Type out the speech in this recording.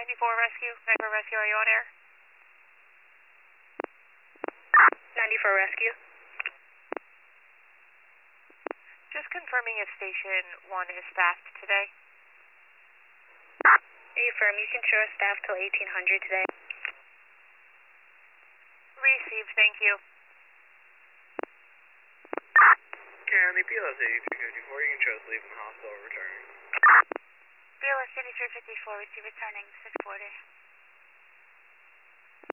94 Rescue. 94 Rescue, are you on air? 94 Rescue. Just confirming if Station 1 is staffed today. Affirm, you can show us staff till 1800 today. Received, thank you. Karen, the BLS 8354, you can show us leaving the hospital or returning. BLS 8354, we see returning 640.